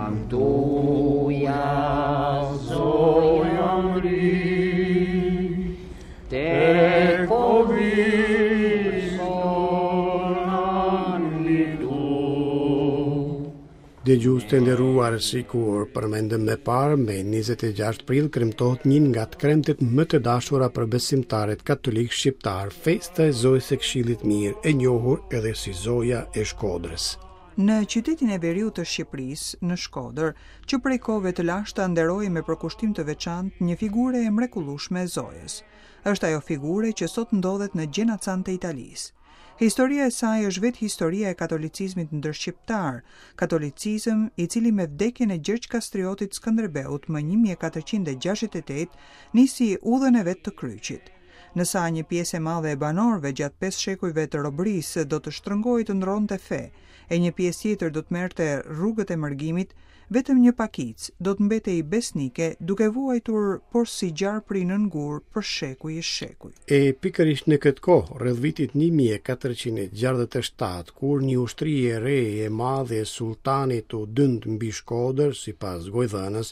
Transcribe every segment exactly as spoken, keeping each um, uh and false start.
tuja zoja mri, te kovisonan litu. Dëgjues të nderuar, sikur përmendëm më parë, me njëzet e gjashtë prill kremtohet një nga të kremtet më të dashura për besimtarët katolik shqiptar, festa e Zojës së Këshillit Mirë, e njohur edhe si Zoja e Shkodrës. Në qytetin e veriut të Shqipërisë, në Shkodër, që prej kohëve të lashta nderoi me përkushtim të veçantë një figure e mrekullueshme e Zojës. Është ajo figure që sot ndodhet në Gjenacan të Italisë. Historia e saj është vetë historia e katolicizmit ndërshqiptar, katolicizëm i cili me vdekjen e Gjergj Kastriotit Skënderbeut më një mijë e katërqind e gjashtëdhjetë e tetë nisi udhën e vet të kryqit. Në sa një pjesë e madhe e banorëve gjatë pesë shekujve të robërisë do të shtrëngohej të ndronte fe, e një pjesë tjetër do të merrte rrugët e mërgimit, vetëm një pakic do të mbetej besnike duke vuajtur por si gjarpri në ngur për shekuj e shekuj. E pikërisht në këtë kohë, rreth vitit një mijë e katërqind e gjashtëdhjetë e shtatë, kur një ushtri e re e madhe e sultanit u dënd mbi Shkodër, sipas gojdhënës,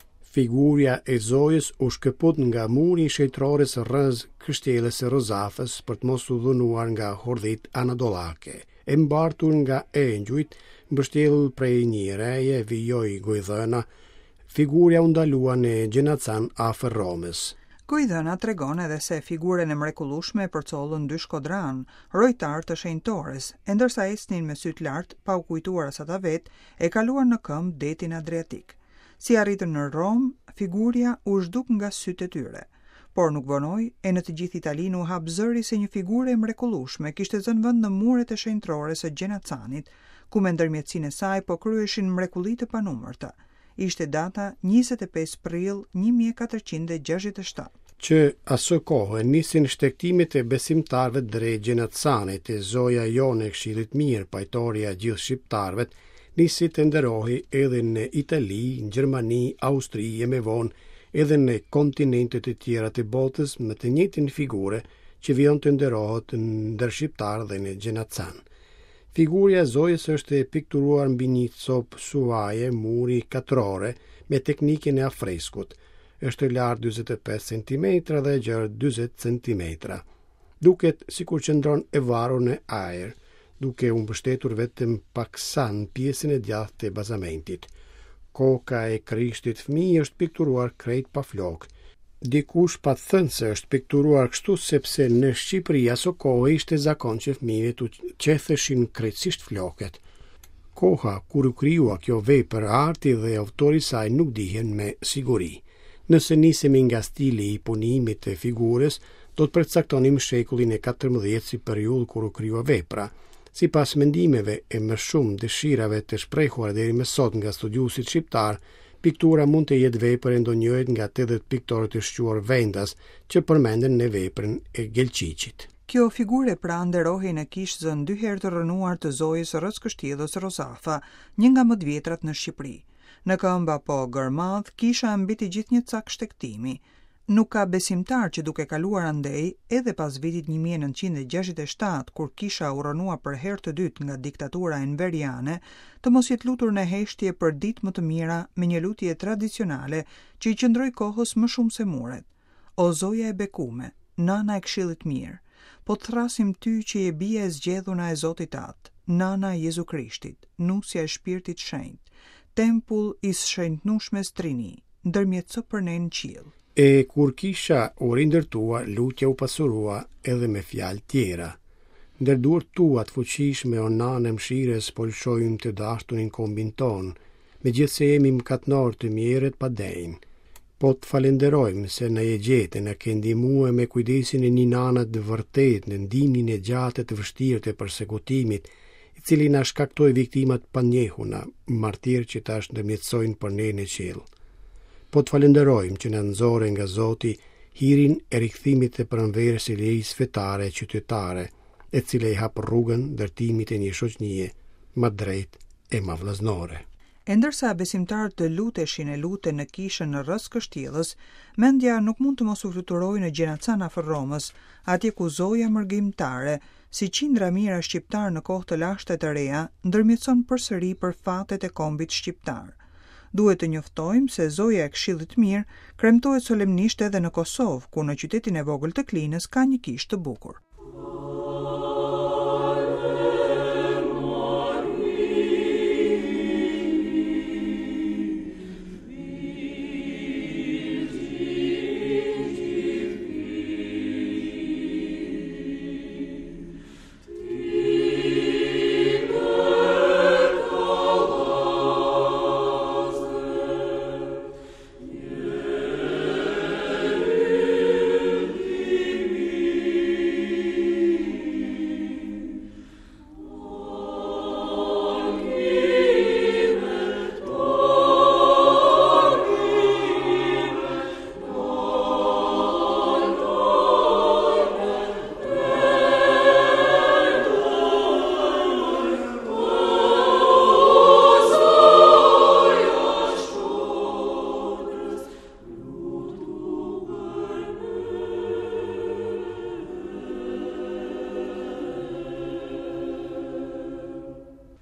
figurja e Zojës u shkëput nga muri i shejtrores rrëz kështjellës së Rozafës për të mos u dhunuar nga hordhit anadollake. E mbartur nga engjujt, mbështjellur prej një reje, vijoi gojdhëna, figurja u ndalua në Gjenacan afër Romës. Gojdhëna tregon edhe se figurën e mrekullueshme e përcollën dy shkodran, rojtar të shenjtores, e ndërsa ecnin me syt lart, pa u kujtuar as ata vet, e kaluan në këmbë detin Adriatik. Si arritën në Rom, figurja u zhduk nga sytë e tyre. Por nuk vonoi, e në të gjithë Italinë u hap zëri se një figure e mrekullueshme kishte zënë vend në muret e shenjtrore së Gjenacanit, ku me ndërmjetësinë e saj po kryeshin mrekulli të panumërta. Ishte data njëzet e pesë prill një mijë e katërqind e gjashtëdhjetë e shtatë. Që asë kohë nisin shtektimet e besimtarëve drejt Gjenacanit, e Zoja Jone e Këshillit Mirë, pajtoria gjithë shqiptarëve, nisi të nderohej edhe në Itali, në Gjermani, Austri e me vonë edhe në kontinentet e tjera të botës me të njëjtin figure që vion të nderohet ndër shqiptar dhe në Gjenacan. Figurja e Zojës është e pikturuar mbi një copë suaje, muri katrore, me teknikën e afreskut. Është lartë dyzet e pesë centimetra dhe gjatë dyzet centimetra. Duket sikur qëndron e varur në ajër, duke u mbështetur vetëm paksa në pjesën e djathtë të bazamentit. Koka e Krishtit fëmijë është pikturuar krejt pa flok. Dikush pa thënë se është pikturuar kështu sepse në Shqipëri aso kohë ishte zakon që fëmijët u qetheshin krejtësisht floket. Koha kur u krijua kjo vepër, arti dhe autori i saj nuk dihen me siguri. Nëse nisemi nga stili i punimit të figurës, do të përcaktonim shekullin e katërmbëdhjetë si periudhë kur u krijua vepra. Sipas mendimeve e më shumë dëshirave të shprehuara deri më sot nga studiuesit shqiptar, piktura mund të jetë vepër e ndonjërit nga tetëdhjetë piktorë të shquar vendas që përmenden në veprën e Gelqiqit. Kjo figure pra nderohej në kishën dy herë të rënuar të Zojës rreth kështjellës Rozafa, një nga më të vjetrat në Shqipëri. Në këmbë apo gërmadh, kisha mbeti gjithë një cak shtektimi. Nuk ka besimtar që duke kaluar andej, edhe pas vitit një mijë e nëntëqind e gjashtëdhjetë e shtatë, kur kisha u rënua për herë të dytë nga diktatura enveriane, të mos jetë lutur në heshtje për ditë më të mira me një lutje tradicionale që i qëndroi kohës më shumë se muret. O Zoja e bekume, nana e Këshillit Mirë, po të thrasim ty që je bia e zgjedhuna e Zotit Atë, nana e Jezu Krishtit, nusja e Shpirtit Shenjtë, tempull i shenjtnueshmes Trini, ndërmjetëso për ne në qiell. E kur kisha u rindërtua, lutja u pasurua edhe me fjalë tjera. Ndër duart tua të fuqishme o nanë mëshires, po lëshojmë të dashturin kombin ton, megjithse jemi mëkatnar të mjerët pa denjë. Po të falenderojmë se na je gjete, na ke ndihmuar me kujdesin e një nane të vërtet në ndihmën e gjatë të vështirë të përsekutimit, i cili na shkaktoi viktimat pa njehuna, martirë që tash ndërmjetësojnë për ne në qiell. Po të falenderojmë që na nxorë nga Zoti hirin e rikthimit të pranverës së lejesë fetare e qytetare, e cila i hap rrugën ndërtimit e një shoqënie më drejtë e më vllaznore. E ndërsa besimtarët të luteshin e lute në kishën në rreth kështjellës, mendja nuk mund të mos u fluturojë në Gjenacan afër Romës, atje ku Zoja mërgimtare, si qindra mira shqiptar në kohë të lashta të reja, ndërmjetëson përsëri për fatet e kombit shqiptar. Duhet të njoftojmë se zoja e Këshillit Mirë kremtohet solemnisht edhe në Kosovë, ku në qytetin e vogël të Klinës ka një kishë të bukur.